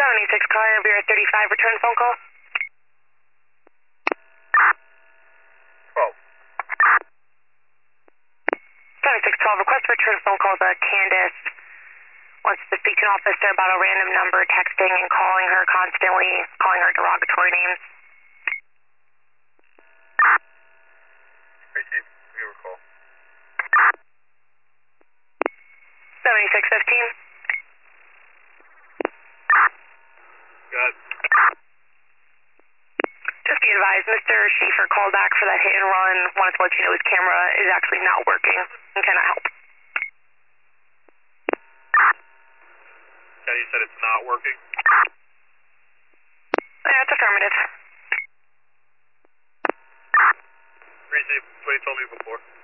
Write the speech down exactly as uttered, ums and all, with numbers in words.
seventy-six car, Bureau thirty-five, return phone call. twelve. seventy-six twelve, request for return phone call to Candace. Wants to speak to an officer about a random number, texting and calling her constantly, calling her derogatory names. Receive. Give her a call. seventy-six fifteen. Good. Just be advised, Mister Schaefer called back for that hit and run. Wanted to let you know his camera is actually not working and cannot help. Yeah, you said it's not working? Yeah, it's affirmative. Receive. What you told me before.